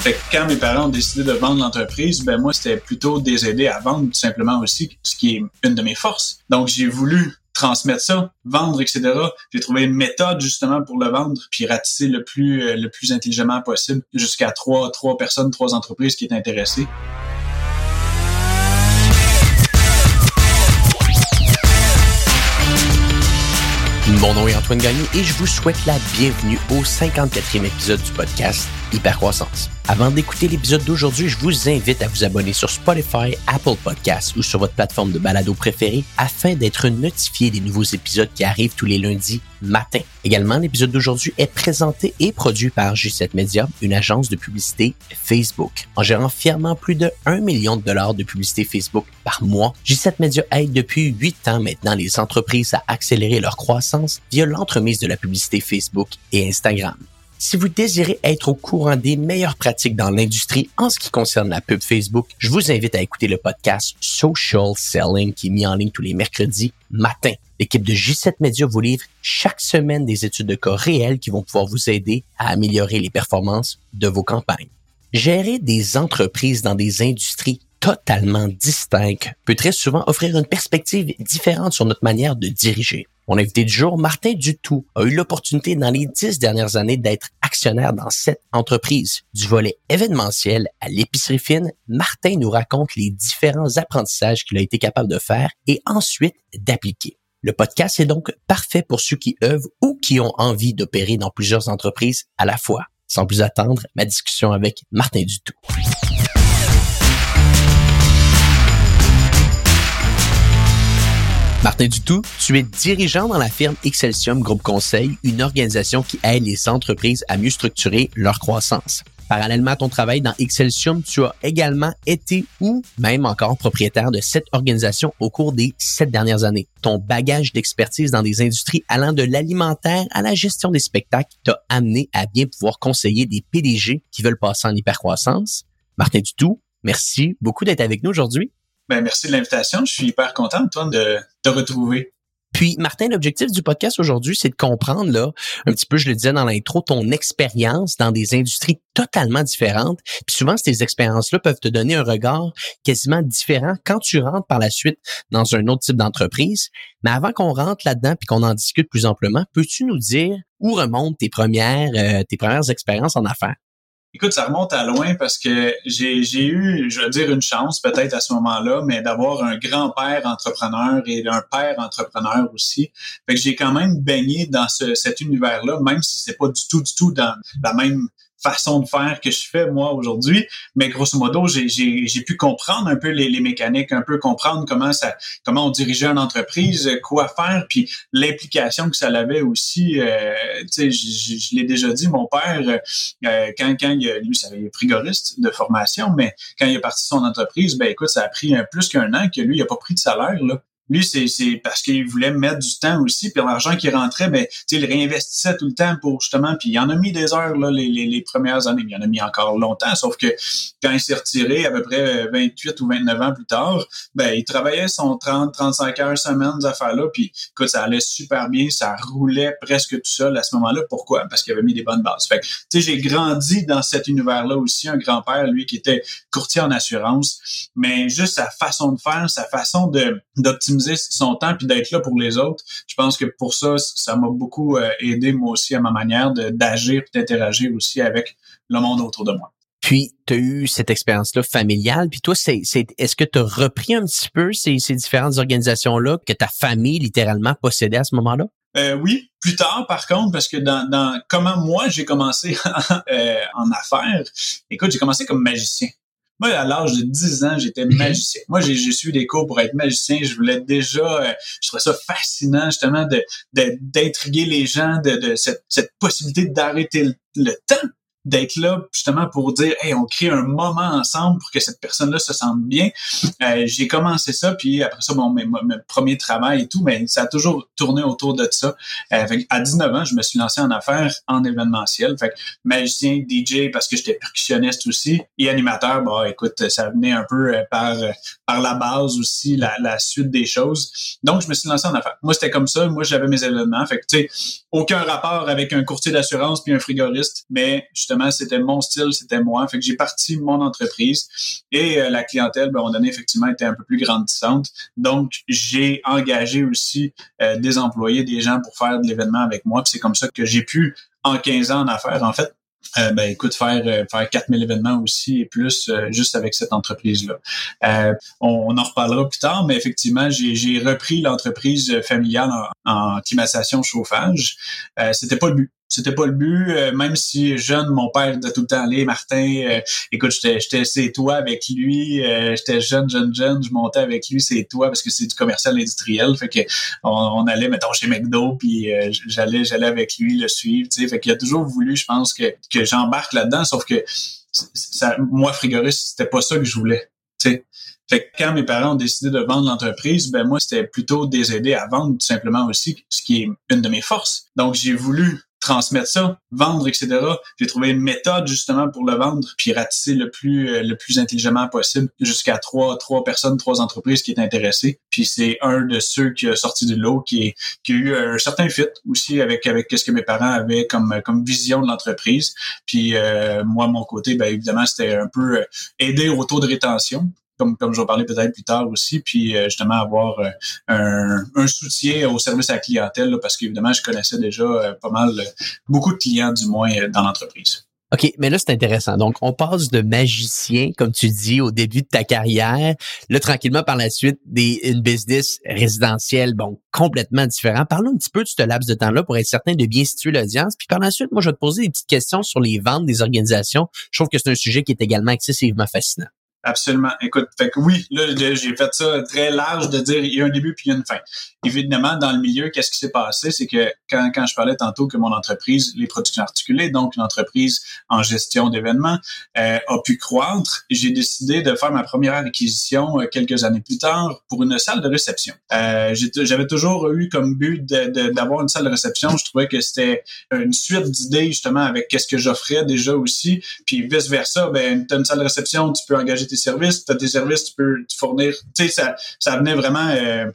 Fait que quand mes parents ont décidé de vendre l'entreprise, ben moi, c'était plutôt de les aider à vendre tout simplement aussi, ce qui est une de mes forces. Donc, j'ai voulu transmettre ça, vendre, etc. J'ai trouvé une méthode justement pour le vendre, puis ratisser le plus intelligemment possible jusqu'à trois personnes, 3 entreprises qui étaient intéressées. Mon nom est Antoine Gagné et je vous souhaite la bienvenue au 54e épisode du podcast Hypercroissance. Avant d'écouter l'épisode d'aujourd'hui, je vous invite à vous abonner sur Spotify, Apple Podcasts ou sur votre plateforme de balado préférée afin d'être notifié des nouveaux épisodes qui arrivent tous les lundis matin. Également, l'épisode d'aujourd'hui est présenté et produit par G7 Media, une agence de publicité Facebook. En gérant fièrement plus de 1 million de dollars de publicité Facebook par mois, G7 Media aide depuis 8 ans maintenant les entreprises à accélérer leur croissance via l'entremise de la publicité Facebook et Instagram. Si vous désirez être au courant des meilleures pratiques dans l'industrie en ce qui concerne la pub Facebook, je vous invite à écouter le podcast Social Selling qui est mis en ligne tous les mercredis matin. L'équipe de G7 Media vous livre chaque semaine des études de cas réelles qui vont pouvoir vous aider à améliorer les performances de vos campagnes. Gérer des entreprises dans des industries totalement distinctes peut très souvent offrir une perspective différente sur notre manière de diriger. Mon invité du jour, Martin Dutout, a eu l'opportunité dans les 10 dernières années d'être actionnaire dans 7 entreprises. Du volet événementiel à l'épicerie fine, Martin nous raconte les différents apprentissages qu'il a été capable de faire et ensuite d'appliquer. Le podcast est donc parfait pour ceux qui œuvrent ou qui ont envie d'opérer dans plusieurs entreprises à la fois. Sans plus attendre, ma discussion avec Martin Dutout. Martin Dutout, tu es dirigeant dans la firme Excelsium Groupe Conseil, une organisation qui aide les entreprises à mieux structurer leur croissance. Parallèlement à ton travail dans Excelsium, tu as également été ou même encore propriétaire de cette organisation au cours des 7 dernières années. Ton bagage d'expertise dans des industries allant de l'alimentaire à la gestion des spectacles t'a amené à bien pouvoir conseiller des PDG qui veulent passer en hypercroissance. Martin Dutout, merci beaucoup d'être avec nous aujourd'hui. Ben, merci de l'invitation. Je suis hyper content, Antoine, de te retrouver. Puis, Martin, l'objectif du podcast aujourd'hui, c'est de comprendre, là, un petit peu, je le disais dans l'intro, ton expérience dans des industries totalement différentes. Puis souvent, ces expériences-là peuvent te donner un regard quasiment différent quand tu rentres par la suite dans un autre type d'entreprise. Mais avant qu'on rentre là-dedans puis qu'on en discute plus amplement, peux-tu nous dire où remontent tes premières expériences en affaires? Écoute, ça remonte à loin parce que j'ai eu, je veux dire, une chance peut-être à ce moment-là, mais d'avoir un grand-père entrepreneur et un père entrepreneur aussi. Fait que j'ai quand même baigné dans cet univers-là, même si c'est pas du tout dans la même façon de faire que je fais moi aujourd'hui, mais grosso modo j'ai pu comprendre un peu les mécaniques, un peu comprendre comment on dirigeait une entreprise, quoi faire, puis l'implication que ça avait aussi. Tu sais, je l'ai déjà dit, mon père quand lui il est frigoriste de formation, mais quand il est parti de son entreprise, ben écoute, ça a pris plus qu'un an que lui il a pas pris de salaire là. Lui, c'est parce qu'il voulait mettre du temps aussi, puis l'argent qui rentrait, ben, tu sais, il réinvestissait tout le temps pour justement, puis il en a mis des heures là les premières années, mais il en a mis encore longtemps, sauf que quand il s'est retiré à peu près 28 ou 29 ans plus tard, ben il travaillait son 30-35 heures semaine des affaires-là, puis écoute, ça allait super bien, ça roulait presque tout seul à ce moment-là. Pourquoi? Parce qu'il avait mis des bonnes bases. Fait que, tu sais, j'ai grandi dans cet univers-là aussi, un grand-père, lui, qui était courtier en assurance, mais juste sa façon de faire, sa façon d'optimiser son temps puis d'être là pour les autres. Je pense que pour ça m'a beaucoup aidé moi aussi à ma manière d'agir et d'interagir aussi avec le monde autour de moi. Puis, tu as eu cette expérience-là familiale. Puis toi, est-ce que tu as repris un petit peu ces différentes organisations-là que ta famille, littéralement, possédait à ce moment-là? Oui, plus tard, par contre, parce que dans comment moi, j'ai commencé en affaires, écoute, j'ai commencé comme magicien. Moi, à l'âge de 10 ans, j'étais magicien. Moi, j'ai suivi des cours pour être magicien. Je voulais déjà, je trouvais ça fascinant, justement, d'intriguer les gens, de cette possibilité d'arrêter le temps, d'être là, justement, pour dire, hey, on crée un moment ensemble pour que cette personne-là se sente bien. J'ai commencé ça, puis après ça, mon premier travail et tout, mais ça a toujours tourné autour de ça. À 19 ans, je me suis lancé en affaires en événementiel. Fait que magicien, DJ, parce que j'étais percussionniste aussi, et animateur, bah, écoute, ça venait un peu par la base aussi, la suite des choses. Donc, je me suis lancé en affaires. Moi, c'était comme ça. Moi, j'avais mes événements. Fait que, tu sais, aucun rapport avec un courtier d'assurance puis un frigoriste, mais justement, justement, c'était mon style, c'était moi. Fait que j'ai parti mon entreprise et la clientèle, ben, à un moment donné, effectivement, était un peu plus grandissante. Donc, j'ai engagé aussi des employés, des gens pour faire de l'événement avec moi. Puis c'est comme ça que j'ai pu, en 15 ans en affaires, en fait, ben écoute, faire 4000 événements aussi et plus juste avec cette entreprise-là. On en reparlera plus tard, mais effectivement, j'ai repris l'entreprise familiale en climatisation chauffage. C'était pas le but. C'était pas le but, même si jeune, mon père était tout le temps allé, Martin, écoute, j'étais ses toits avec lui, j'étais jeune, je montais avec lui ses toits parce que c'est du commercial industriel, fait que on allait, mettons, chez McDo, puis j'allais avec lui le suivre, tu sais, fait qu'il a toujours voulu, je pense, que j'embarque là-dedans, sauf que ça, moi, frigoriste, c'était pas ça que je voulais, tu sais. Fait que quand mes parents ont décidé de vendre l'entreprise, ben moi, c'était plutôt de les aider à vendre tout simplement aussi, ce qui est une de mes forces. Donc, j'ai voulu transmettre ça, vendre, etc. J'ai trouvé une méthode justement pour le vendre, puis ratisser le plus intelligemment possible jusqu'à trois personnes, 3 entreprises qui étaient intéressées. Puis c'est un de ceux qui a sorti du lot, qui a eu un certain fit aussi avec ce que mes parents avaient comme vision de l'entreprise. Puis moi, mon côté, ben évidemment, c'était un peu aider au taux de rétention. Comme je vais parler peut-être plus tard aussi, puis justement avoir un soutien au service à la clientèle, là, parce qu'évidemment, je connaissais déjà pas mal, beaucoup de clients du moins dans l'entreprise. OK, mais là, c'est intéressant. Donc, on passe de magicien, comme tu dis, au début de ta carrière. Là, tranquillement, par la suite, une business résidentielle, bon, complètement différent. Parlons un petit peu de ce laps de temps-là pour être certain de bien situer l'audience. Puis par la suite, moi, je vais te poser des petites questions sur les ventes des organisations. Je trouve que c'est un sujet qui est également excessivement fascinant. Absolument. Écoute, fait que oui, là, j'ai fait ça très large de dire il y a un début puis il y a une fin. Évidemment, dans le milieu, qu'est-ce qui s'est passé? C'est que quand je parlais tantôt que mon entreprise, les productions articulées, donc une entreprise en gestion d'événements, a pu croître, j'ai décidé de faire ma première acquisition quelques années plus tard pour une salle de réception. J'avais toujours eu comme but d'avoir une salle de réception. Je trouvais que c'était une suite d'idées justement avec qu'est-ce que j'offrais déjà aussi. Puis vice-versa, ben, t'as une salle de réception, tu peux engager tes services, tu as tes services, tu peux te fournir. Tu sais, ça venait vraiment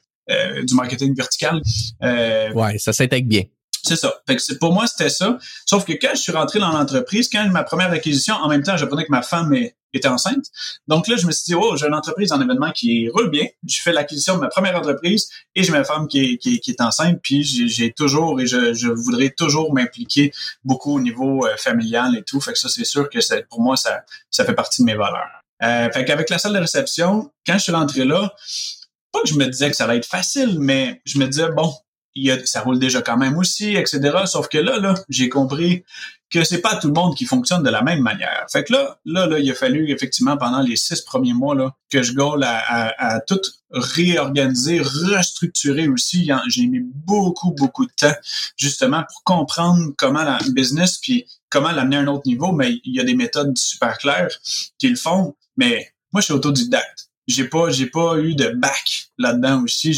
du marketing vertical. Ouais, ça s'intègre bien. C'est ça. Fait que pour moi, c'était ça. Sauf que quand je suis rentré dans l'entreprise, quand ma première acquisition, en même temps, j'apprenais que ma femme était enceinte. Donc là, je me suis dit, oh, j'ai une entreprise en événement qui roule bien. Je fais l'acquisition de ma première entreprise et j'ai ma femme qui est enceinte. Puis j'ai toujours et je voudrais toujours m'impliquer beaucoup au niveau familial et tout. Fait que ça, c'est sûr que pour moi, ça fait partie de mes valeurs. Fait qu'avec la salle de réception, quand je suis rentré là, pas que je me disais que ça allait être facile, mais je me disais, bon, ça roule déjà quand même aussi, etc. Sauf que là, j'ai compris que c'est pas tout le monde qui fonctionne de la même manière. Fait que là, il a fallu effectivement pendant les 6 premiers mois là que je goal à tout réorganiser, restructurer aussi. J'ai mis beaucoup de temps justement pour comprendre comment la business puis comment l'amener à un autre niveau. Mais il y a des méthodes super claires qui le font. Mais moi, je suis autodidacte. J'ai pas eu de bac là-dedans aussi.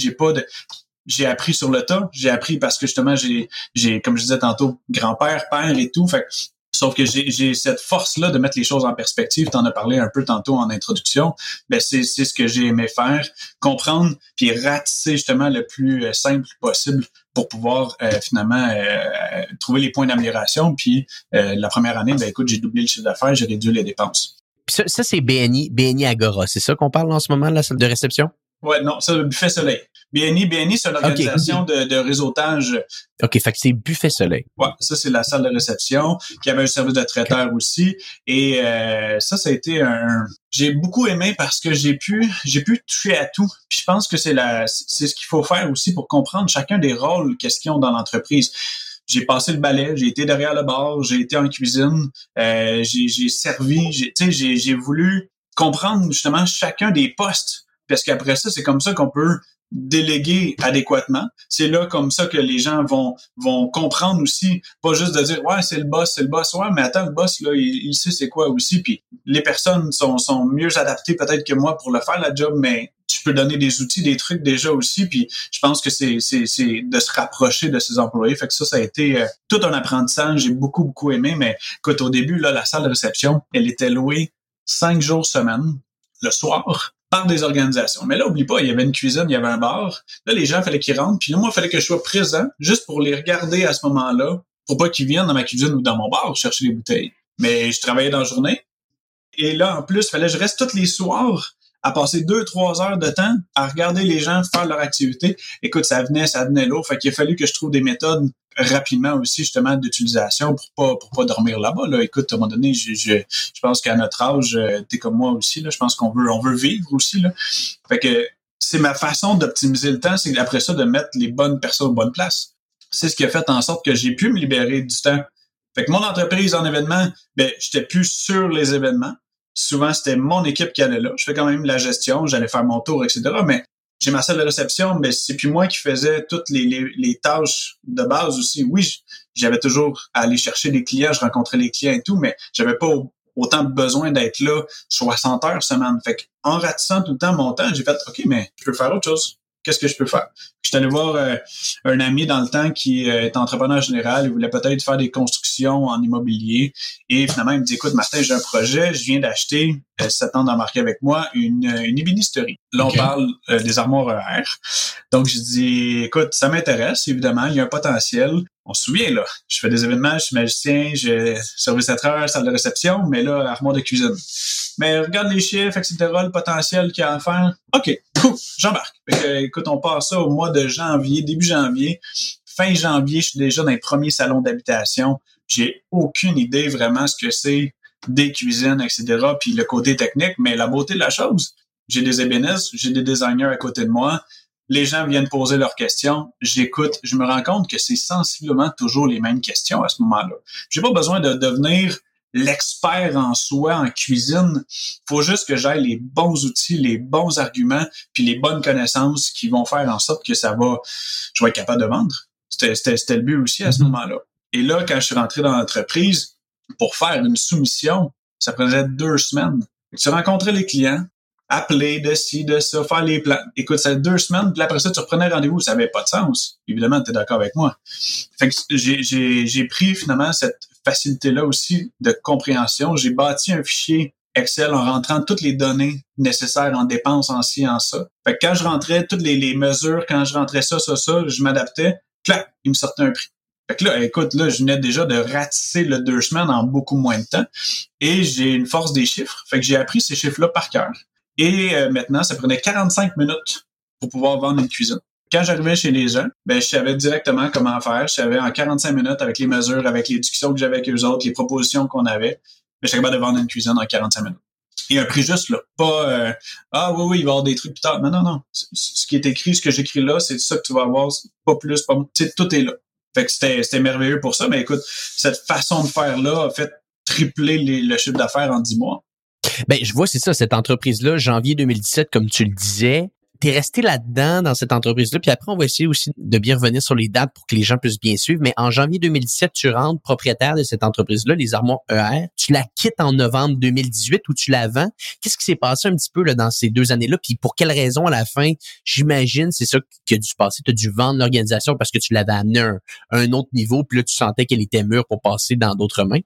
J'ai appris sur le tas. J'ai appris parce que justement, j'ai comme je disais tantôt, grand-père, père et tout. Fait sauf que j'ai cette force-là de mettre les choses en perspective. T'en as parlé un peu tantôt en introduction. Ben, c'est ce que j'ai aimé faire. Comprendre puis ratisser justement le plus simple possible pour pouvoir finalement trouver les points d'amélioration. Puis la première année, ben écoute, j'ai doublé le chiffre d'affaires, j'ai réduit les dépenses. Puis ça c'est BNI Agora. C'est ça qu'on parle en ce moment, la salle de réception? Ouais, non, c'est le Buffet Soleil. BNI, c'est une organisation de réseautage. OK, fait que c'est Buffet Soleil. Ouais, ça, c'est la salle de réception, qui avait un service de traiteur aussi. Et ça a été j'ai beaucoup aimé parce que j'ai pu toucher à tout. Puis je pense que c'est ce qu'il faut faire aussi pour comprendre chacun des rôles qu'est-ce qu'ils ont dans l'entreprise. J'ai passé le balai, j'ai été derrière le bar, j'ai été en cuisine, j'ai servi, j'ai voulu comprendre justement chacun des postes. Parce qu'après ça, c'est comme ça qu'on peut déléguer adéquatement. C'est là comme ça que les gens vont comprendre aussi, pas juste de dire ouais, c'est le boss. Ouais, mais attends, le boss là, il sait c'est quoi aussi. Puis les personnes sont mieux adaptées peut-être que moi pour le faire la job, mais tu peux donner des outils, des trucs déjà aussi. Puis je pense que c'est de se rapprocher de ses employés. Fait que ça a été tout un apprentissage. J'ai beaucoup aimé. Mais écoute, au début là, la salle de réception, elle était louée 5 jours semaine, le soir, par des organisations. Mais là, oublie pas, il y avait une cuisine, il y avait un bar. Là, les gens, il fallait qu'ils rentrent. Puis là, moi, il fallait que je sois présent juste pour les regarder à ce moment-là, pour pas qu'ils viennent dans ma cuisine ou dans mon bar chercher les bouteilles. mais je travaillais dans la journée. Et là, en plus, il fallait que je reste tous les soirs à passer 2-3 heures de temps à regarder les gens faire leur activité. Écoute, ça venait lourd. Fait qu'il a fallu que je trouve des méthodes rapidement aussi, justement, d'utilisation pour pas dormir là-bas, là. Écoute, à un moment donné, je pense qu'à notre âge, t'es comme moi aussi, là. Je pense qu'on veut vivre aussi, là. Fait que c'est ma façon d'optimiser le temps, c'est après ça de mettre les bonnes personnes aux bonnes places. C'est ce qui a fait en sorte que j'ai pu me libérer du temps. Fait que mon entreprise en événement, j'étais plus sur les événements. Souvent, c'était mon équipe qui allait là. Je fais quand même la gestion, j'allais faire mon tour, etc. Mais j'ai ma salle de réception, c'est plus moi qui faisais toutes les tâches de base aussi. Oui, j'avais toujours à aller chercher des clients, je rencontrais les clients et tout, mais j'avais pas autant besoin d'être là 60 heures semaine. Fait qu'en ratissant tout le temps mon temps, j'ai fait « OK, mais je peux faire autre chose. Qu'est-ce que je peux faire? » Je suis allé voir un ami dans le temps qui est entrepreneur général. Il voulait peut-être faire des constructions en immobilier. Et finalement, il me dit « Écoute, Martin, j'ai un projet. Je viens d'acheter, si ça tente d'embarquer avec moi, une ébénisterie. » Là, on parle des armoires ER. Donc, je dis « Écoute, ça m'intéresse, évidemment. Il y a un potentiel. » On se souvient, là, je fais des événements, je suis magicien, j'ai service traiteur, salle de réception, mais là, armoire de cuisine. Mais regarde les chiffres, etc., le potentiel qu'il y a à faire. OK, cool, j'embarque. Fait que, écoute, on part ça au mois de janvier, début janvier. Fin janvier, je suis déjà dans les premiers salons d'habitation. J'ai aucune idée vraiment ce que c'est des cuisines, etc., puis le côté technique, mais la beauté de la chose, j'ai des ébénistes, j'ai des designers à côté de moi. Les gens viennent poser leurs questions, j'écoute, je me rends compte que c'est sensiblement toujours les mêmes questions à ce moment-là. J'ai pas besoin de devenir l'expert en soi, en cuisine. Faut juste que j'aille les bons outils, les bons arguments, puis les bonnes connaissances qui vont faire en sorte que je vais être capable de vendre. C'était le but aussi à ce moment-là. Et là, quand je suis rentré dans l'entreprise, pour faire une soumission, ça prenait 2 semaines. Tu rencontrais les clients, appeler de ci, de ça, faire les plans. Écoute, ça fait 2 semaines, puis après ça, tu reprenais rendez-vous, ça n'avait pas de sens. Évidemment, tu es d'accord avec moi. Fait que j'ai pris finalement cette facilité-là aussi de compréhension. J'ai bâti un fichier Excel en rentrant toutes les données nécessaires en dépenses, en ci, en ça. Fait que quand je rentrais toutes les mesures, quand je rentrais ça, je m'adaptais, clac, il me sortait un prix. Fait que là, écoute, là, je venais déjà de ratisser le 2 semaines en beaucoup moins de temps. Et j'ai une force des chiffres. Fait que j'ai appris ces chiffres-là par cœur. Et maintenant, ça prenait 45 minutes pour pouvoir vendre une cuisine. Quand j'arrivais chez les gens, je savais directement comment faire. Je savais en 45 minutes avec les mesures, avec les discussions que j'avais avec eux autres, les propositions qu'on avait, j'étais capable de vendre une cuisine en 45 minutes. Et un prix juste, là. Pas oui, il va y avoir des trucs plus tard. Non. Ce qui est écrit, ce que j'écris là, c'est ça que tu vas avoir. Pas plus, pas moins. Tu sais, tout est là. Fait que c'était merveilleux pour ça. Mais écoute, cette façon de faire-là a fait tripler le chiffre d'affaires en 10 mois. Je vois, c'est ça, cette entreprise-là, janvier 2017, comme tu le disais, t'es resté là-dedans, dans cette entreprise-là, puis après, on va essayer aussi de bien revenir sur les dates pour que les gens puissent bien suivre, mais en janvier 2017, tu rentres propriétaire de cette entreprise-là, les armoires ER, tu la quittes en novembre 2018 ou tu la vends. Qu'est-ce qui s'est passé un petit peu là dans ces 2 années-là, puis pour quelle raison à la fin, j'imagine, c'est ça qui a dû se passer, tu as dû vendre l'organisation parce que tu l'avais amené à un autre niveau, puis là, tu sentais qu'elle était mûre pour passer dans d'autres mains?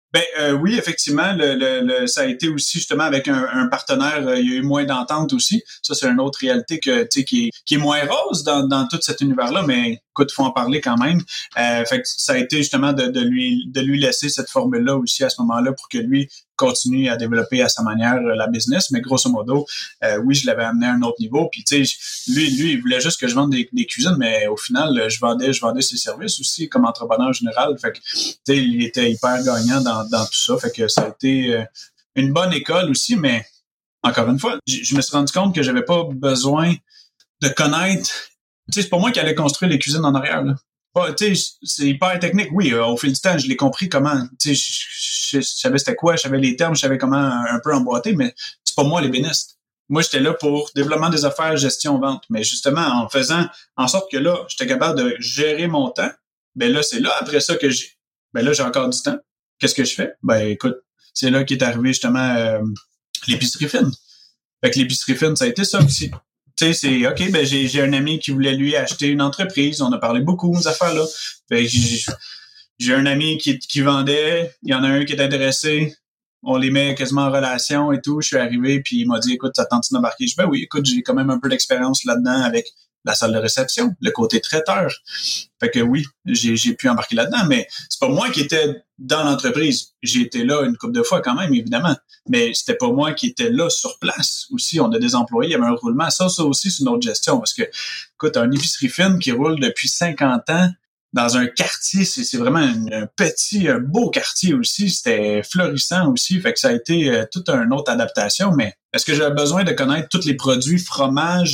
Oui, effectivement, ça a été aussi justement avec un partenaire, il y a eu moins d'entente aussi. Ça, c'est une autre réalité qui est moins rose dans tout cet univers-là, mais écoute, faut en parler quand même. Fait que ça a été justement de lui laisser cette formule-là aussi à ce moment-là pour que lui continue à développer à sa manière la business. Mais grosso modo, oui, je l'avais amené à un autre niveau. Puis tu sais, lui, il voulait juste que je vende des cuisines, mais au final, je vendais ses services aussi comme entrepreneur général. Fait que tu sais, il était hyper gagnant dans tout ça. Fait que ça a été une bonne école aussi, mais encore une fois, je me suis rendu compte que j'avais pas besoin de connaître. Tu sais, c'est pas moi qui allais construire les cuisines en arrière, là. Tu sais, c'est hyper technique. Oui, au fil du temps, je l'ai compris comment. Tu sais, je savais c'était quoi, je savais les termes, je savais comment un peu emboîter, mais c'est pas moi l'ébéniste. Moi, j'étais là pour développement des affaires, gestion, vente. Mais justement, en faisant en sorte que là, j'étais capable de gérer mon temps, là, c'est là, après ça, que j'ai encore du temps. Qu'est-ce que je fais? Écoute, c'est là qu'est arrivé justement l'épicerie fine. Fait que l'épicerie fine, ça a été ça aussi. Tu sais, c'est OK, j'ai un ami qui voulait lui acheter une entreprise. On a parlé beaucoup des affaires-là. Fait que j'ai un ami qui vendait. Il y en a un qui est intéressé. On les met quasiment en relation et tout. Je suis arrivé, puis il m'a dit, écoute, ça tente d'embarquer? Je dis, oui, écoute, j'ai quand même un peu d'expérience là-dedans avec la salle de réception, le côté traiteur. Fait que oui, j'ai pu embarquer là-dedans, mais c'est pas moi qui étais dans l'entreprise. J'ai été là une couple de fois quand même, évidemment, mais c'était pas moi qui étais là sur place. Aussi, on a des employés, il y avait un roulement. Ça aussi, c'est une autre gestion, parce que, écoute, une épicerie fine qui roule depuis 50 ans, dans un quartier, c'est vraiment un beau quartier aussi. C'était florissant aussi. Fait que ça a été toute une autre adaptation. Mais est-ce que j'avais besoin de connaître tous les produits, fromages,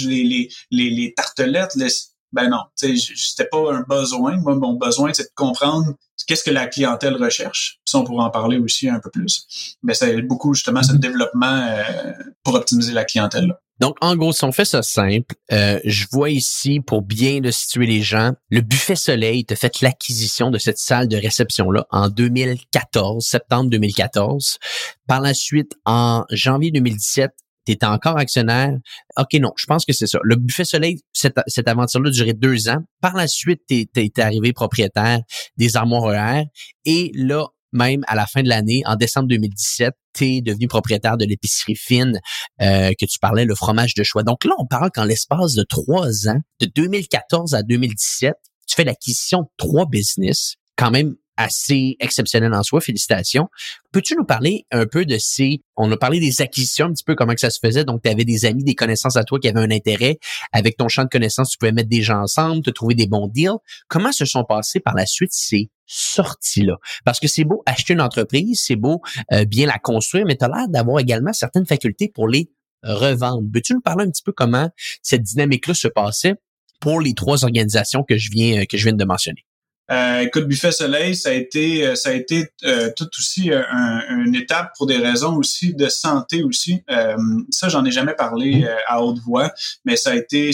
les tartelettes? Ben non, c'était pas un besoin. Moi, mon besoin, c'est de comprendre qu'est-ce que la clientèle recherche. Puis ça, on pourra en parler aussi un peu plus. Mais c'est beaucoup, justement, ce développement pour optimiser la clientèle, là. Donc, en gros, si on fait ça simple, je vois ici, pour bien le situer les gens, le Buffet Soleil t'a fait l'acquisition de cette salle de réception-là en 2014, septembre 2014. Par la suite, en janvier 2017, tu étais encore actionnaire. OK, non, je pense que c'est ça. Le Buffet Soleil, cette aventure-là a duré 2 ans. Par la suite, t'es arrivé propriétaire des Armoires ER. Et là, même à la fin de l'année, en décembre 2017, t'es devenu propriétaire de l'épicerie fine que tu parlais, le fromage de choix. Donc là, on parle qu'en l'espace de 3 ans, de 2014 à 2017, tu fais l'acquisition de 3 business, quand même assez exceptionnel en soi. Félicitations. Peux-tu nous parler un peu de on a parlé des acquisitions, un petit peu comment que ça se faisait. Donc, tu avais des amis, des connaissances à toi qui avaient un intérêt. Avec ton champ de connaissances, tu pouvais mettre des gens ensemble, te trouver des bons deals. Comment se sont passés par la suite ces sorties-là? Parce que c'est beau acheter une entreprise, c'est beau bien la construire, mais tu as l'air d'avoir également certaines facultés pour les revendre. Peux-tu nous parler un petit peu comment cette dynamique-là se passait pour les 3 organisations que je viens de mentionner? Écoute, Buffet Soleil, ça a été tout aussi une étape pour des raisons aussi de santé aussi. Ça, j'en ai jamais parlé à haute voix, mais ça a été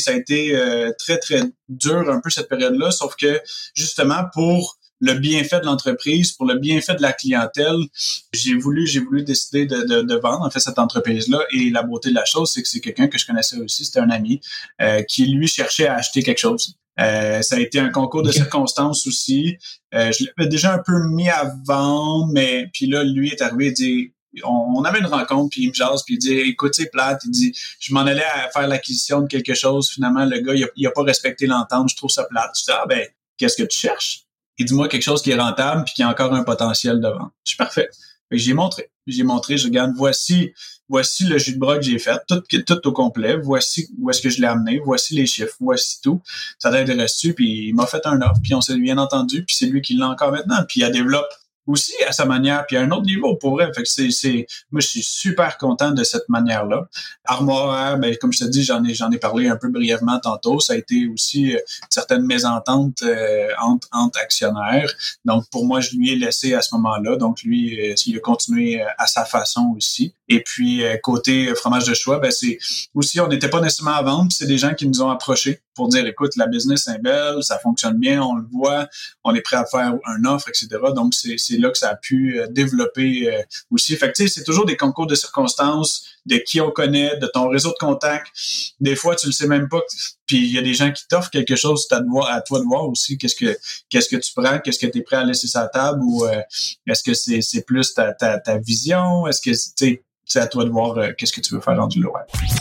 très, très dur un peu cette période-là, sauf que justement pour le bienfait de l'entreprise, pour le bienfait de la clientèle, j'ai voulu décider de vendre en fait cette entreprise-là. Et la beauté de la chose, c'est que c'est quelqu'un que je connaissais aussi, c'était un ami qui lui cherchait à acheter quelque chose. Ça a été un concours de circonstances aussi. Je l'avais déjà un peu mis à vendre, mais puis là, lui est arrivé et dit, on avait une rencontre, puis il me jase, puis il dit, écoute, c'est plate, il dit, je m'en allais à faire l'acquisition de quelque chose, finalement, le gars, il a pas respecté l'entente, je trouve ça plate. Je dis, ben, qu'est-ce que tu cherches? Il dit, moi, quelque chose qui est rentable, puis qui a encore un potentiel de vente. Je suis parfait. Fait que j'ai montré, je regarde, voici le jus de bras que j'ai fait, tout au complet, voici où est-ce que je l'ai amené, voici les chiffres, voici tout. Ça t'intéresse-tu? Puis il m'a fait un offre, puis on s'est bien entendu, puis c'est lui qui l'a encore maintenant, puis il développe aussi à sa manière, puis à un autre niveau pour vrai. Fait que moi je suis super content de cette manière-là. Armoire, ben comme je te dis, j'en ai parlé un peu brièvement tantôt. Ça a été aussi certaines mésententes entre actionnaires. Donc pour moi, je lui ai laissé à ce moment-là. Donc lui, il a continué à sa façon aussi. Et puis côté fromage de choix, ben c'est aussi on n'était pas nécessairement à vendre. Puis c'est des gens qui nous ont approchés pour dire écoute, la business est belle, ça fonctionne bien, on le voit, on est prêt à faire une offre, etc. Donc c'est là que ça a pu développer aussi. Fait que tu sais, c'est toujours des concours de circonstances, de qui on connaît, de ton réseau de contacts. Des fois, tu le sais même pas. Puis il y a des gens qui t'offrent quelque chose, c'est à toi de voir aussi qu'est-ce que tu prends, qu'est-ce que tu es prêt à laisser sur la table, ou est-ce que c'est plus ta vision, est-ce que tu sais, c'est à toi de voir qu'est-ce que tu veux faire rendu là. Ouais.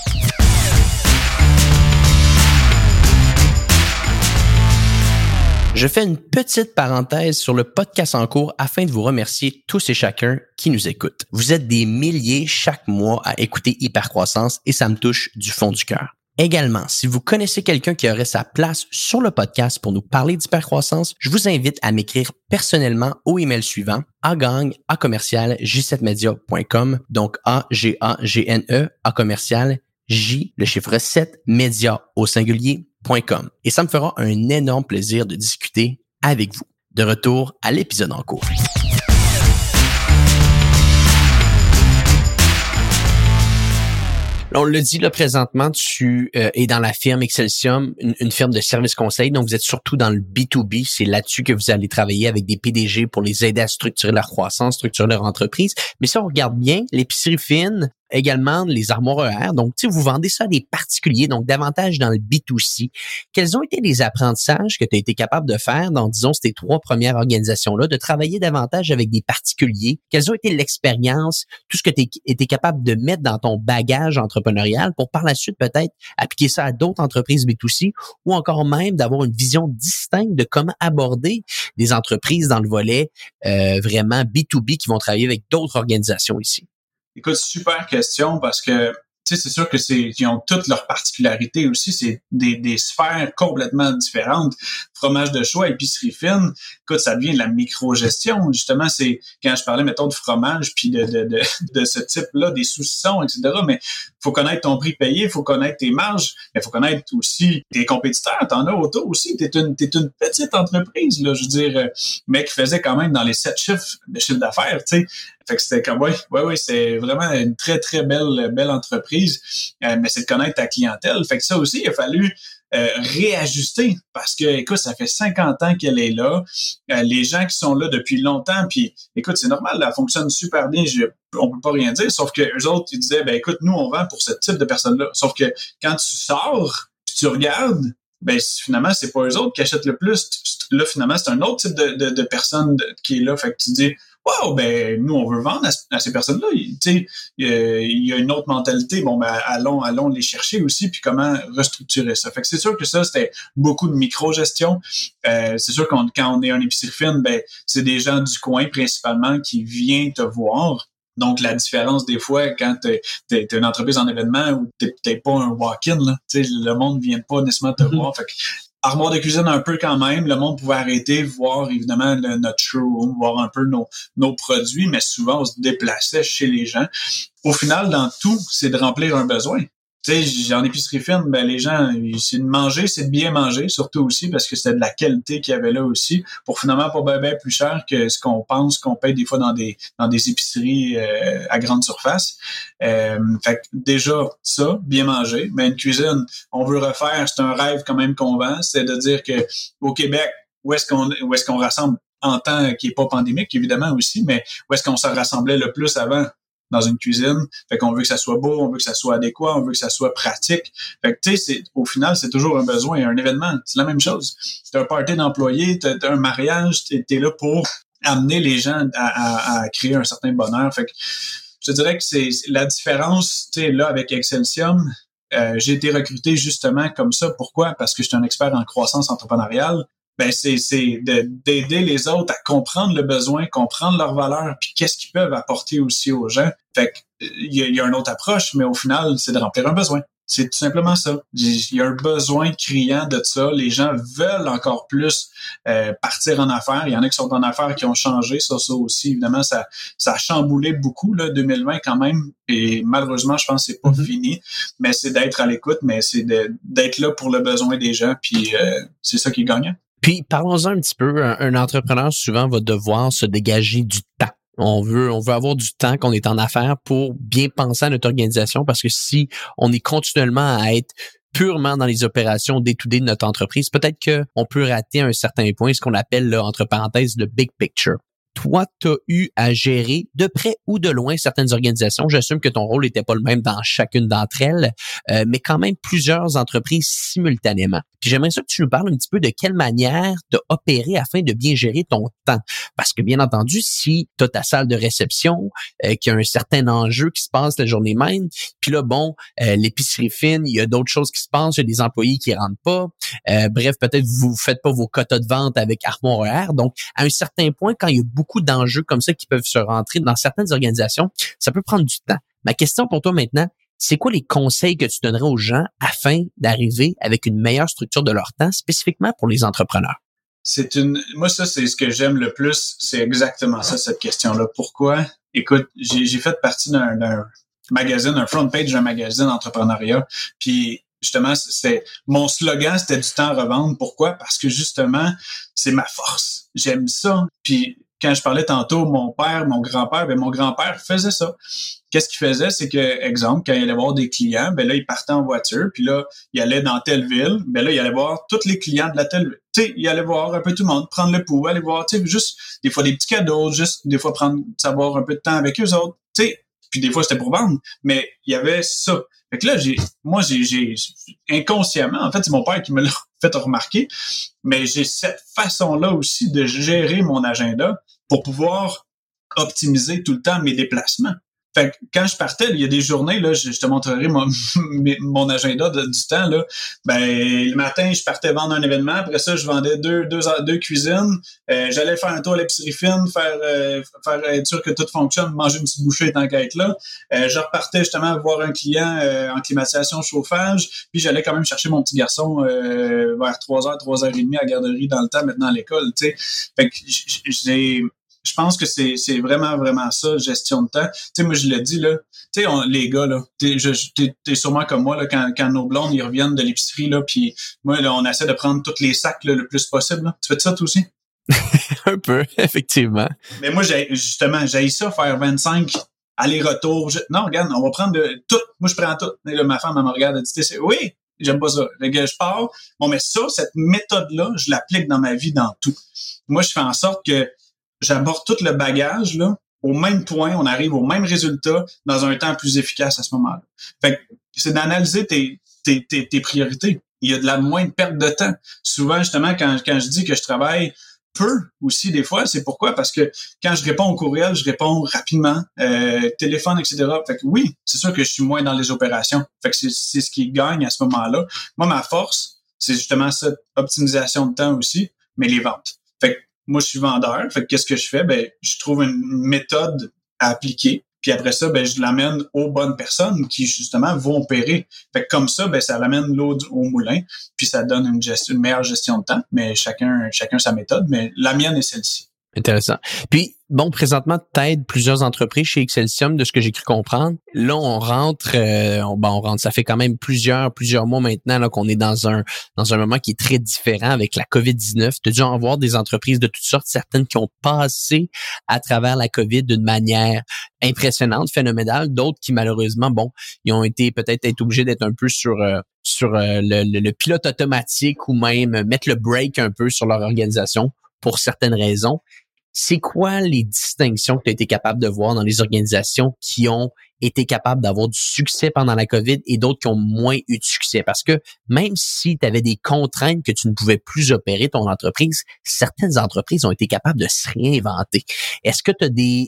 Je fais une petite parenthèse sur le podcast en cours afin de vous remercier tous et chacun qui nous écoutent. Vous êtes des milliers chaque mois à écouter Hypercroissance et ça me touche du fond du cœur. Également, si vous connaissez quelqu'un qui aurait sa place sur le podcast pour nous parler d'hypercroissance, je vous invite à m'écrire personnellement au email suivant agang@j7media.com, donc AGAGNE @J, le chiffre 7, média au singulier.com. Et ça me fera un énorme plaisir de discuter avec vous. De retour à l'épisode en cours. On le dit là présentement, tu es dans la firme Excelsium, une firme de service conseil. Donc, vous êtes surtout dans le B2B. C'est là-dessus que vous allez travailler avec des PDG pour les aider à structurer leur croissance, structurer leur entreprise. Mais si on regarde bien, l'épicerie fine, également les armoires ER. Donc, tu sais, vous vendez ça à des particuliers, donc davantage dans le B2C. Quels ont été les apprentissages que tu as été capable de faire dans, disons, ces 3 premières organisations-là, de travailler davantage avec des particuliers? Quelles ont été l'expérience, tout ce que tu as été capable de mettre dans ton bagage entrepreneurial pour par la suite peut-être appliquer ça à d'autres entreprises B2C ou encore même d'avoir une vision distincte de comment aborder des entreprises dans le volet vraiment B2B qui vont travailler avec d'autres organisations ici? Écoute, super question parce que tu sais, c'est sûr que ils ont toutes leurs particularités aussi. C'est des sphères complètement différentes. Fromage de choix, épicerie fine. Écoute, ça devient de la micro-gestion. Justement, c'est quand je parlais, mettons, de fromage puis de ce type-là, des saucissons, etc. Mais faut connaître ton prix payé, faut connaître tes marges, mais faut connaître aussi tes compétiteurs. T'en as auto aussi. T'es une petite entreprise, là, je veux dire, mais qui faisait quand même dans les 7 chiffres de chiffre d'affaires, tu sais. Fait que c'était comme, oui, c'est vraiment une très, très belle entreprise, mais c'est de connaître ta clientèle. Fait que ça aussi, il a fallu réajuster parce que, écoute, ça fait 50 ans qu'elle est là. Les gens qui sont là depuis longtemps, puis écoute, c'est normal, elle fonctionne super bien, on peut pas rien dire, sauf que eux autres, ils disaient, ben écoute, nous, on vend pour ce type de personnes-là. Sauf que quand tu sors, puis tu regardes, ben finalement, c'est pas eux autres qui achètent le plus. Là, finalement, c'est un autre type de personne qui est là. Fait que tu dis, wow, ben nous, on veut vendre à ces personnes-là. Tu sais, il y a une autre mentalité. Bon, ben allons les chercher aussi, puis comment restructurer ça. Fait que c'est sûr que ça, c'était beaucoup de micro-gestion. C'est sûr quand on est un épicerie fine, ben c'est des gens du coin principalement qui viennent te voir. Donc, la différence, des fois, quand t'es une entreprise en événement ou t'es pas un walk-in, là, tu sais, le monde vient pas nécessairement te voir. Fait que, armoire de cuisine un peu quand même, le monde pouvait arrêter, voir évidemment notre showroom, voir un peu nos produits, mais souvent, on se déplaçait chez les gens. Au final, dans tout, c'est de remplir un besoin. Tu sais, en épicerie fine, ben les gens, c'est de manger, c'est de bien manger, surtout aussi parce que c'était de la qualité qu'il y avait là aussi, pour finalement pas bien plus cher que ce qu'on pense qu'on paye des fois dans des épiceries à grande surface. Fait que déjà ça, bien manger, mais une cuisine, on veut refaire, c'est un rêve quand même qu'on vend, c'est de dire que au Québec, où est-ce qu'on rassemble en temps qui est pas pandémique évidemment aussi, mais où est-ce qu'on se rassemblait le plus avant? Dans une cuisine. Fait qu'on veut que ça soit beau, on veut que ça soit adéquat, on veut que ça soit pratique. Fait que, tu sais, au final, c'est toujours un besoin, un événement. C'est la même chose. C'est un party d'employés, t'as un mariage, t'es là pour amener les gens à créer un certain bonheur. Fait que, je te dirais que c'est la différence, tu sais, là, avec Excelsium, j'ai été recruté justement comme ça. Pourquoi? Parce que je suis un expert en croissance entrepreneuriale. Ben c'est d'aider les autres à comprendre le besoin, comprendre leurs valeurs, puis qu'est-ce qu'ils peuvent apporter aussi aux gens. Fait que il y a une autre approche, mais au final, c'est de remplir un besoin. C'est tout simplement ça. Il y a un besoin criant de ça. Les gens veulent encore plus partir en affaires. Il y en a qui sont en affaires qui ont changé. Ça aussi, évidemment, ça a chamboulé beaucoup, là, 2020 quand même. Et malheureusement, je pense que c'est pas fini. Mais c'est d'être à l'écoute, mais c'est d'être là pour le besoin des gens. Puis c'est ça qui est gagnant. Puis, parlons-en un petit peu. Un entrepreneur, souvent, va devoir se dégager du temps. On veut avoir du temps qu'on est en affaires pour bien penser à notre organisation parce que si on est continuellement à être purement dans les opérations day-to-day de notre entreprise, peut-être qu'on peut rater à un certain point ce qu'on appelle, là, entre parenthèses, le big picture. Toi, tu as eu à gérer de près ou de loin certaines organisations. J'assume que ton rôle n'était pas le même dans chacune d'entre elles, mais quand même plusieurs entreprises simultanément. Puis j'aimerais ça que tu nous parles un petit peu de quelle manière tu as opéré afin de bien gérer ton temps. Parce que bien entendu, si tu as ta salle de réception, qu'il y a un certain enjeu qui se passe la journée même, puis là, bon, l'épicerie fine, il y a d'autres choses qui se passent, il y a des employés qui rentrent pas. Bref, peut-être vous faites pas vos quotas de vente avec Armoire ER. Donc, à un certain point, quand il y a beaucoup d'enjeux comme ça qui peuvent se rentrer dans certaines organisations, ça peut prendre du temps. Ma question pour toi maintenant, c'est quoi les conseils que tu donnerais aux gens afin d'arriver avec une meilleure structure de leur temps, spécifiquement pour les entrepreneurs? Moi, ça, c'est ce que j'aime le plus. C'est exactement ça, cette question-là. Pourquoi? Écoute, j'ai fait partie d'un magazine, un front page d'un magazine entrepreneuriat. Puis, justement, mon slogan, c'était du temps à revendre. Pourquoi? Parce que justement, c'est ma force. J'aime ça. Puis, quand je parlais tantôt, mon père, mon grand-père, ben mon grand-père faisait ça. Qu'est-ce qu'il faisait? C'est que, exemple, quand il allait voir des clients, ben là, il partait en voiture, puis là, il allait dans telle ville, ben là, il allait voir tous les clients de la telle ville. Tu sais, il allait voir un peu tout le monde, prendre le pouls, aller voir, tu sais, juste des fois des petits cadeaux, juste des fois savoir un peu de temps avec eux autres. Tu sais, puis des fois, c'était pour vendre, mais il y avait ça. Fait que là, j'ai inconsciemment, en fait, c'est mon père qui me l'a fait remarquer, mais j'ai cette façon-là aussi de gérer mon agenda pour pouvoir optimiser tout le temps mes déplacements. Fait que quand je partais, il y a des journées, là, je te montrerai mon agenda du temps, là. Ben, le matin, je partais vendre un événement. Après ça, je vendais deux cuisines. J'allais faire un tour à l'épicerie fine, faire être sûr que tout fonctionne, manger une petite bouchée tant qu'à être là. Je repartais justement voir un client en climatisation, chauffage. Puis j'allais quand même chercher mon petit garçon vers 3h, 3h30 à la garderie dans le temps, maintenant à l'école, tu sais. Fait que je pense que c'est vraiment, vraiment ça, gestion de temps. Tu sais, moi, je le dis, là, tu sais, les gars, là, t'es sûrement comme moi, là, quand nos blondes, ils reviennent de l'épicerie, là, puis moi, là, on essaie de prendre tous les sacs, là, le plus possible, là. Tu fais ça, toi aussi? Un peu, effectivement. Mais moi, j'ai ça, faire 25 aller-retour. Non, regarde, on va prendre tout. Moi, je prends tout. Et là, ma femme, elle me regarde, elle dit, oui, j'aime pas ça. Je pars. Bon, mais ça, cette méthode-là, je l'applique dans ma vie, dans tout. Moi, je fais en sorte que j'aborde tout le bagage, là, au même point, on arrive au même résultat dans un temps plus efficace à ce moment-là. Fait que c'est d'analyser tes priorités. Il y a de la moindre perte de temps. Souvent, justement, quand je dis que je travaille peu aussi, des fois, c'est pourquoi? Parce que quand je réponds au courriel, je réponds rapidement, téléphone, etc. Fait que oui, c'est sûr que je suis moins dans les opérations. Fait que c'est ce qui gagne à ce moment-là. Moi, ma force, c'est justement cette optimisation de temps aussi, mais les ventes. Fait que moi, je suis vendeur. Fait que qu'est-ce que je fais? Ben, je trouve une méthode à appliquer. Puis après ça, ben, je l'amène aux bonnes personnes qui, justement, vont opérer. Fait que comme ça, ben, ça l'amène l'eau au moulin. Puis ça donne une meilleure gestion de temps. Mais chacun sa méthode. Mais la mienne est celle-ci. Intéressant. Puis, bon, présentement, t'aides plusieurs entreprises chez Excelsium, de ce que j'ai cru comprendre. Là, on rentre, ça fait quand même plusieurs mois maintenant là qu'on est dans un moment qui est très différent avec la COVID-19. Tu as dû en voir des entreprises de toutes sortes, certaines qui ont passé à travers la COVID d'une manière impressionnante, phénoménale, d'autres qui malheureusement, ils ont été peut-être obligés d'être un peu sur le pilote automatique ou même mettre le break un peu sur leur organisation pour certaines raisons. C'est quoi les distinctions que tu as été capable de voir dans les organisations qui ont été capables d'avoir du succès pendant la COVID et d'autres qui ont moins eu de succès? Parce que même si tu avais des contraintes que tu ne pouvais plus opérer ton entreprise, certaines entreprises ont été capables de se réinventer. Est-ce que tu as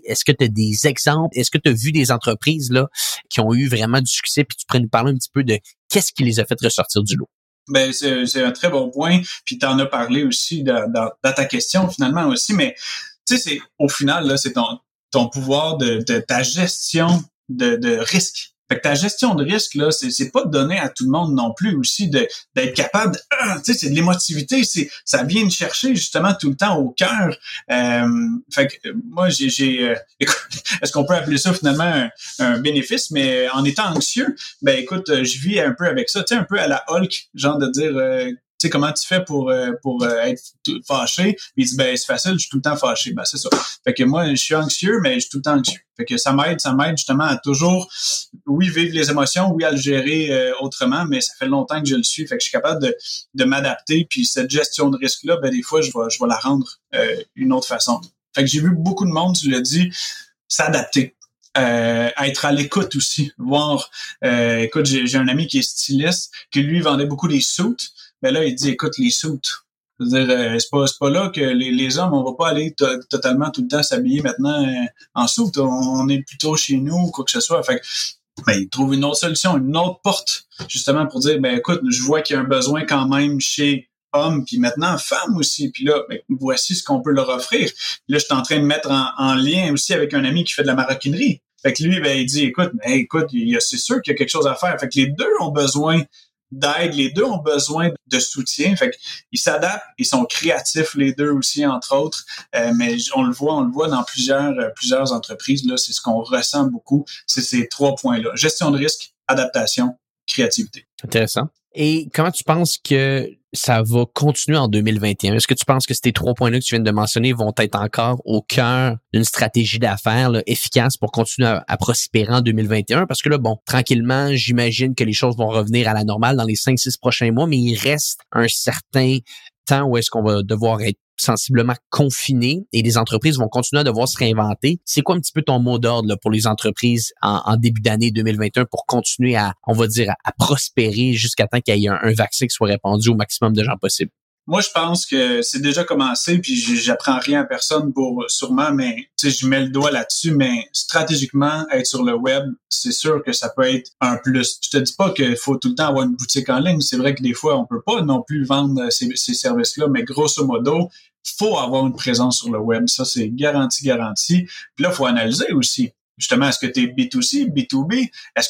des exemples? Est-ce que tu as vu des entreprises là qui ont eu vraiment du succès? Puis tu pourrais nous parler un petit peu de qu'est-ce qui les a fait ressortir du lot? Ben, c'est un très bon point. Puis tu en as parlé aussi dans ta question finalement aussi, mais tu sais, au final, là, c'est ton pouvoir de ta gestion de risque. Fait que ta gestion de risque, là, c'est pas donné à tout le monde non plus aussi d'être capable tu sais, c'est de l'émotivité, ça vient de chercher justement tout le temps au cœur. Fait que moi, est-ce qu'on peut appeler ça finalement un bénéfice, mais en étant anxieux, ben écoute, je vis un peu avec ça, tu sais, un peu à la Hulk, genre de dire tu sais, comment tu fais pour être fâché? Il dit, ben, c'est facile, je suis tout le temps fâché. Ben, c'est ça. Fait que moi, je suis anxieux, mais je suis tout le temps anxieux. Fait que ça m'aide justement à toujours, oui, vivre les émotions, oui, à le gérer autrement, mais ça fait longtemps que je le suis. Fait que je suis capable de m'adapter. Puis cette gestion de risque-là, ben, des fois, je vais la rendre une autre façon. Fait que j'ai vu beaucoup de monde, tu l'as dit, s'adapter. Être à l'écoute aussi. Voir, écoute, j'ai un ami qui est styliste, qui lui vendait beaucoup des suits. Ben là, il dit, écoute, les suits. C'est-à-dire, c'est pas là que les hommes, on va pas aller totalement tout le temps s'habiller maintenant en suit. On est plutôt chez nous ou quoi que ce soit. Fait que, ben, il trouve une autre solution, une autre porte, justement pour dire, ben écoute, je vois qu'il y a un besoin quand même chez hommes, puis maintenant femmes aussi. Puis là, ben, voici ce qu'on peut leur offrir. Là, je suis en train de mettre en lien aussi avec un ami qui fait de la maroquinerie. Fait que lui, ben, il dit, écoute, c'est sûr qu'il y a quelque chose à faire. Fait que les deux ont besoin d'aide, les deux ont besoin de soutien. Fait qu'ils s'adaptent, ils sont créatifs les deux aussi, entre autres. Mais on le voit dans plusieurs entreprises. Là, c'est ce qu'on ressent beaucoup. C'est ces 3 points-là. Gestion de risque, adaptation, créativité. Intéressant. Et comment tu penses que ça va continuer en 2021? Est-ce que tu penses que ces 3 points-là que tu viens de mentionner vont être encore au cœur d'une stratégie d'affaires là, efficace pour continuer à prospérer en 2021? Parce que là, tranquillement, j'imagine que les choses vont revenir à la normale dans les 5-6 prochains mois, mais il reste un certain temps où est-ce qu'on va devoir être sensiblement confinés et les entreprises vont continuer à devoir se réinventer. C'est quoi un petit peu ton mot d'ordre là, pour les entreprises en début d'année 2021 pour continuer à, on va dire, à prospérer jusqu'à temps qu'il y ait un vaccin qui soit répandu au maximum de gens possible? Moi, je pense que c'est déjà commencé, puis j'apprends rien à personne pour sûrement, mais tu sais, je mets le doigt là-dessus, mais stratégiquement, être sur le web, c'est sûr que ça peut être un plus. Je te dis pas qu'il faut tout le temps avoir une boutique en ligne. C'est vrai que des fois, on peut pas non plus vendre ces services-là, mais grosso modo, faut avoir une présence sur le web. Ça, c'est garanti. Puis là, faut analyser aussi. Justement, est-ce que tu es B2C, B2B? Est-ce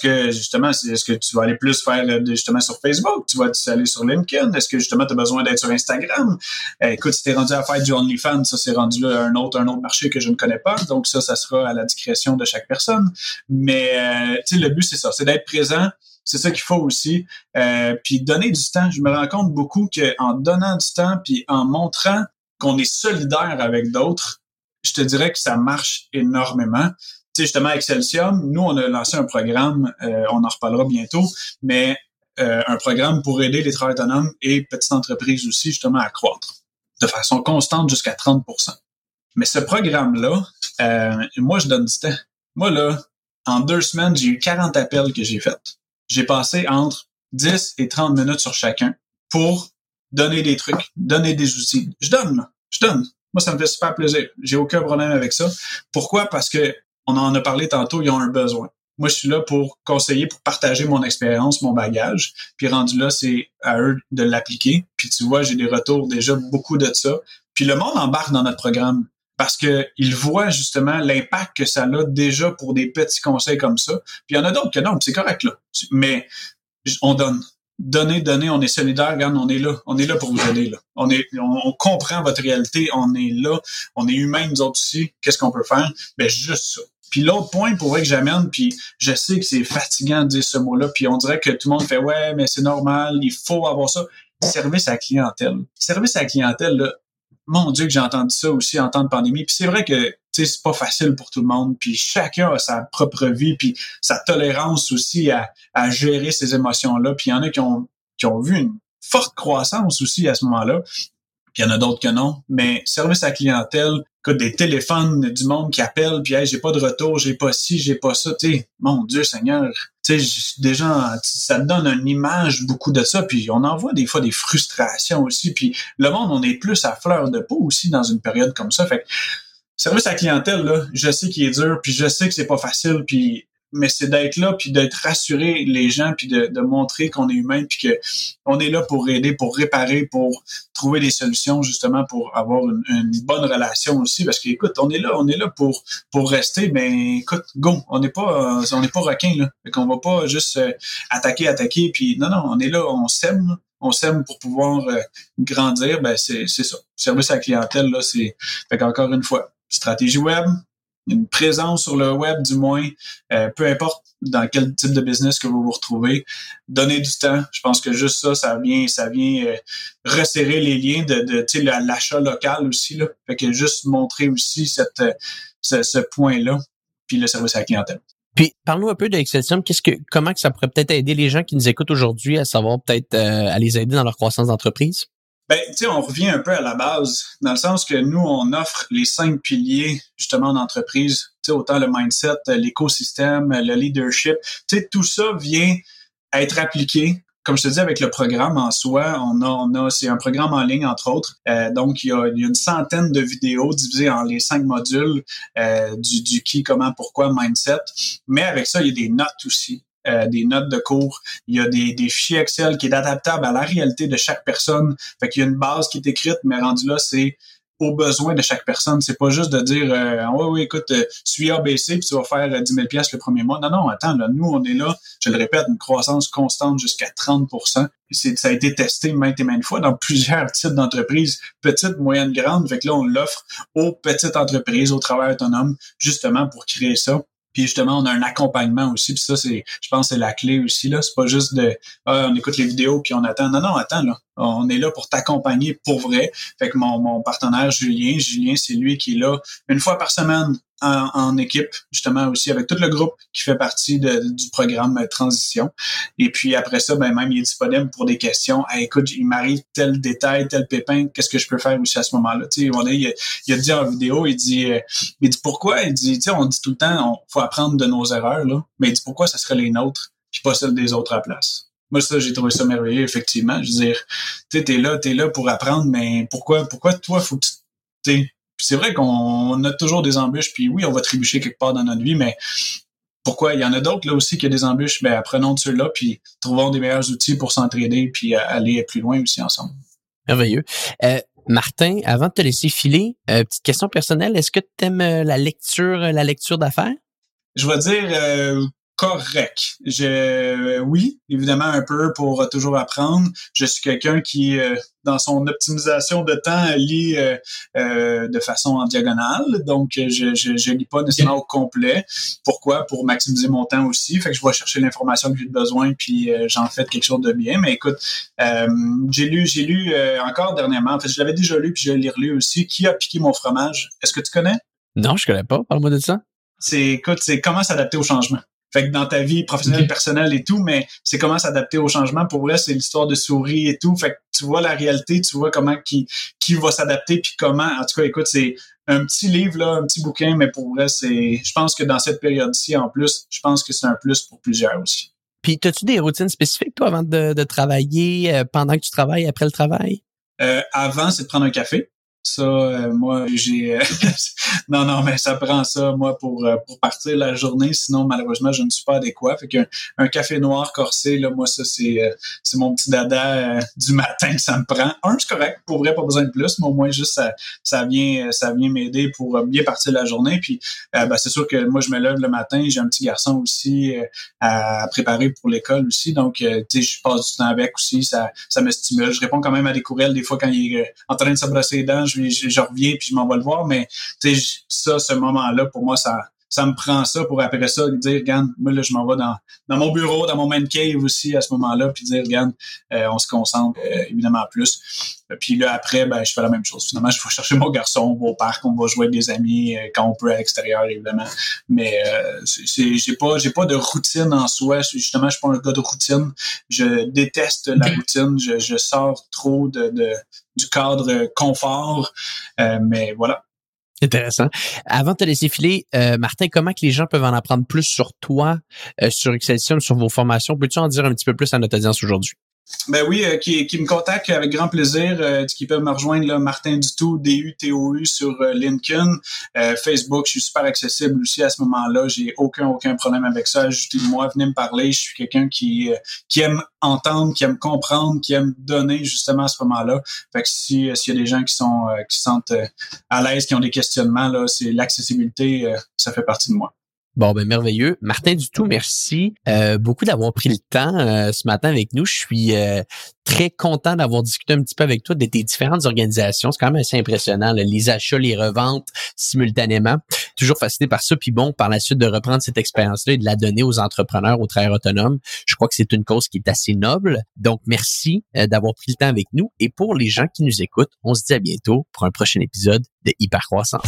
que tu vas aller plus faire justement sur Facebook? Tu vas aller sur LinkedIn? Est-ce que justement tu as besoin d'être sur Instagram? Écoute, si tu es rendu à faire du OnlyFans, ça c'est rendu là un autre marché que je ne connais pas. Donc ça sera à la discrétion de chaque personne. Mais tu sais, le but, c'est ça, c'est d'être présent. C'est ça qu'il faut aussi. Puis donner du temps. Je me rends compte beaucoup qu'en donnant du temps puis en montrant qu'on est solidaire avec d'autres, je te dirais que ça marche énormément. Tu sais, justement, Excelsium, nous, on a lancé un programme, on en reparlera bientôt, mais un programme pour aider les travailleurs autonomes et petites entreprises aussi, justement, à croître de façon constante jusqu'à 30%. Mais ce programme-là, moi, je donne du temps. Moi, là, en 2 semaines, j'ai eu 40 appels que j'ai faits. J'ai passé entre 10 et 30 minutes sur chacun pour donner des trucs, donner des outils. Je donne. Moi, ça me fait super plaisir. J'ai aucun problème avec ça. Pourquoi? Parce que on en a parlé tantôt, ils ont un besoin. Moi, je suis là pour conseiller, pour partager mon expérience, mon bagage. Puis rendu là, c'est à eux de l'appliquer. Puis tu vois, j'ai des retours déjà, beaucoup de ça. Puis le monde embarque dans notre programme parce que ils voient justement l'impact que ça a déjà pour des petits conseils comme ça. Puis il y en a d'autres que non, c'est correct là. Mais on donne. Donner, on est solidaire, regarde, on est là pour vous aider, là. On comprend votre réalité, on est là, on est humains, nous autres aussi, qu'est-ce qu'on peut faire? Ben, juste ça. Puis l'autre point, pour vrai, que j'amène, puis je sais que c'est fatigant de dire ce mot-là, puis on dirait que tout le monde fait, ouais, mais c'est normal, il faut avoir ça. Service à la clientèle. Service à la clientèle, là, mon Dieu que j'ai entendu ça aussi en temps de pandémie. Puis c'est vrai que, tu sais, c'est pas facile pour tout le monde. Puis chacun a sa propre vie, puis sa tolérance aussi à gérer ces émotions-là. Puis il y en a qui ont vu une forte croissance aussi à ce moment-là. Puis il y en a d'autres que non. Mais service à la clientèle, écoute, des téléphones du monde qui appellent, puis hey, j'ai pas de retour, j'ai pas ci, j'ai pas ça. Tu sais, mon Dieu Seigneur, tu sais, déjà, ça te donne une image beaucoup de ça. Puis on en voit des fois des frustrations aussi. Puis le monde, on est plus à fleur de peau aussi dans une période comme ça. Fait que service à la clientèle, là, je sais qu'il est dur, puis je sais que c'est pas facile, puis mais c'est d'être là, puis d'être rassurer les gens, puis de montrer qu'on est humain, puis que on est là pour aider, pour réparer, pour trouver des solutions, justement, pour avoir une bonne relation aussi. Parce qu'écoute, on est là pour rester, mais écoute, go, on n'est pas requin, là. Fait qu'on va pas juste attaquer, puis non, on est là, on s'aime pour pouvoir grandir. Ben c'est ça. Service à la clientèle, là, c'est fait qu'encore une fois, stratégie web, une présence sur le web du moins, peu importe dans quel type de business que vous vous retrouvez, donnez du temps. Je pense que juste ça vient resserrer les liens de tu sais, l'achat local aussi, là. Fait que juste montrer aussi ce point-là, puis le service à la clientèle. Puis, parle-nous un peu de Excelsium. Comment que ça pourrait peut-être aider les gens qui nous écoutent aujourd'hui à savoir peut-être à les aider dans leur croissance d'entreprise? Ben, tu sais, on revient un peu à la base, dans le sens que nous, on offre les 5 piliers, justement, d'entreprise. Tu sais, autant le mindset, l'écosystème, le leadership. Tu sais, tout ça vient à être appliqué. Comme je te dis, avec le programme en soi, c'est un programme en ligne, entre autres. Donc, il y a une centaine de vidéos divisées en les 5 modules du qui, comment, pourquoi, mindset. Mais avec ça, il y a des notes aussi. Des notes de cours, il y a des fichiers Excel qui est adaptable à la réalité de chaque personne. Fait qu'il y a une base qui est écrite, mais rendu là, c'est aux besoins de chaque personne. C'est pas juste de dire oui, écoute, suis ABC puis tu vas faire 10 000 $ le premier mois. Non, attends, là, nous, on est là, je le répète, une croissance constante jusqu'à 30%. Ça a été testé maintes et maintes fois dans plusieurs types d'entreprises, petites, moyennes, grandes. Fait que là, on l'offre aux petites entreprises, aux travailleurs autonomes, justement pour créer ça. Puis justement, on a un accompagnement aussi. Puis ça, je pense que c'est la clé aussi, là. C'est pas juste on écoute les vidéos puis on attend. Non, attends, là. On est là pour t'accompagner pour vrai. Fait que mon partenaire Julien, c'est lui qui est là une fois par semaine en équipe, justement aussi avec tout le groupe qui fait partie du programme Transition. Et puis après ça, même il est disponible pour des questions. Hey, écoute, il m'arrive tel détail, tel pépin, qu'est-ce que je peux faire aussi à ce moment-là? Tu sais, il a dit en vidéo, il dit pourquoi? Il dit, tu sais, on dit tout le temps, faut apprendre de nos erreurs, là. Mais il dit pourquoi ça serait les nôtres, puis pas celles des autres à la place. Moi, ça, j'ai trouvé ça merveilleux, effectivement. Je veux dire, tu sais, t'es là pour apprendre, mais pourquoi toi, faut que tu c'est vrai qu'on a toujours des embûches, puis oui, on va trébucher quelque part dans notre vie, mais pourquoi? Il y en a d'autres là aussi qui ont des embûches, ben apprenons de ceux-là, puis trouvons des meilleurs outils pour s'entraider, puis aller plus loin aussi ensemble. Merveilleux. Martin, avant de te laisser filer, petite question personnelle, est-ce que tu aimes la lecture d'affaires? Je vais dire correct. Oui, évidemment un peu pour toujours apprendre. Je suis quelqu'un qui, dans son optimisation de temps, lit de façon en diagonale. Donc, je lis pas nécessairement au complet. Pourquoi? Pour maximiser mon temps aussi. Fait que je vais chercher l'information que j'ai besoin, puis j'en fais quelque chose de bien. Mais écoute, j'ai lu encore dernièrement. En fait, je l'avais déjà lu, puis je l'ai relu aussi. Qui a piqué mon fromage? Est-ce que tu connais? Non, je connais pas. Parle-moi de ça. C'est comment s'adapter au changement. Fait que dans ta vie professionnelle, personnelle et tout, mais c'est comment s'adapter au changement. Pour vrai, c'est l'histoire de souris et tout. Fait que tu vois la réalité, tu vois comment qui va s'adapter puis comment. En tout cas, écoute, c'est un petit livre, là, un petit bouquin, mais pour vrai, je pense que dans cette période-ci, en plus, je pense que c'est un plus pour plusieurs aussi. Puis, as-tu des routines spécifiques, toi, avant de travailler, pendant que tu travailles, après le travail? Avant, c'est de prendre un café. Ça, moi, j'ai... non, mais ça prend ça, moi, pour partir la journée. Sinon, malheureusement, je ne suis pas adéquat. Fait qu'un café noir corsé, là, moi, ça, c'est mon petit dada du matin que ça me prend. C'est correct. Pour vrai, pas besoin de plus, mais au moins, juste, ça vient m'aider pour bien partir la journée. Puis, c'est sûr que moi, je me lève le matin. J'ai un petit garçon aussi à préparer pour l'école aussi. Donc, tu sais, je passe du temps avec aussi. Ça me stimule. Je réponds quand même à des courriels des fois quand il est en train de se brosser les dents. Je reviens puis je m'en vais le voir, mais tu sais, ça, ce moment-là, pour moi, ça me prend ça pour après ça dire, regarde, moi là, je m'en vais dans mon bureau, dans mon man cave aussi à ce moment-là, puis dire, regarde, on se concentre évidemment plus. Puis là, après, je fais la même chose. Finalement, je vais chercher mon garçon, on va au parc, on va jouer avec des amis quand on peut à l'extérieur, évidemment. Mais j'ai pas de routine en soi. Justement, je suis pas un gars de routine. Je déteste la routine. Je sors trop du cadre confort. Mais voilà. Intéressant. Avant de te laisser filer, Martin, comment que les gens peuvent en apprendre plus sur toi, sur Excelsium, sur vos formations? Peux-tu en dire un petit peu plus à notre audience aujourd'hui? Ben oui, qui me contactent avec grand plaisir, qui peuvent me rejoindre là, Martin Dutou, DUTOU sur LinkedIn, Facebook, je suis super accessible aussi à ce moment-là, j'ai aucun problème avec ça. Ajoutez-moi, venez me parler, je suis quelqu'un qui aime entendre, qui aime comprendre, qui aime donner justement à ce moment-là. Fait que s'il y a des gens qui se sentent à l'aise, qui ont des questionnements, là, c'est l'accessibilité, ça fait partie de moi. Bon, ben merveilleux. Martin Dutou, merci beaucoup d'avoir pris le temps ce matin avec nous. Je suis très content d'avoir discuté un petit peu avec toi de tes différentes organisations. C'est quand même assez impressionnant, là, les achats, les reventes simultanément. Toujours fasciné par ça. Puis bon, par la suite de reprendre cette expérience-là et de la donner aux entrepreneurs, aux travailleurs autonomes, je crois que c'est une cause qui est assez noble. Donc, merci d'avoir pris le temps avec nous. Et pour les gens qui nous écoutent, on se dit à bientôt pour un prochain épisode de Hypercroissance.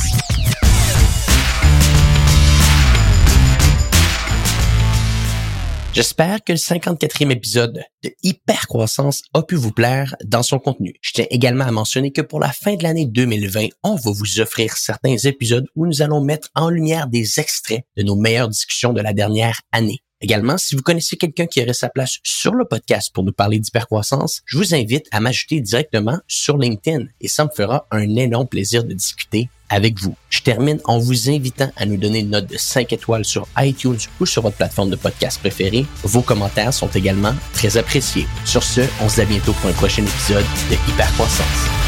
J'espère que le 54e épisode de Hypercroissance a pu vous plaire dans son contenu. Je tiens également à mentionner que pour la fin de l'année 2020, on va vous offrir certains épisodes où nous allons mettre en lumière des extraits de nos meilleures discussions de la dernière année. Également, si vous connaissez quelqu'un qui aurait sa place sur le podcast pour nous parler d'hypercroissance, je vous invite à m'ajouter directement sur LinkedIn et ça me fera un énorme plaisir de discuter avec vous. Je termine en vous invitant à nous donner une note de 5 étoiles sur iTunes ou sur votre plateforme de podcast préférée. Vos commentaires sont également très appréciés. Sur ce, on se dit à bientôt pour un prochain épisode de Hypercroissance.